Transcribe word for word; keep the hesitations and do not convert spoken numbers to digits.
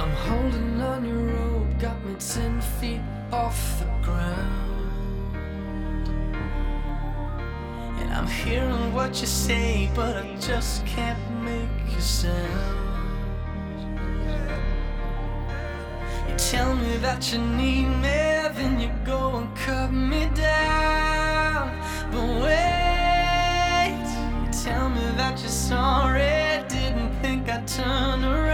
I'm holding on your rope, got me ten feet off the ground. And I'm hearing what you say, but I just can't make a sound. You tell me that you need me, then you go and cut me down. But wait, you tell me that you're sorry, didn't think I'd turn around.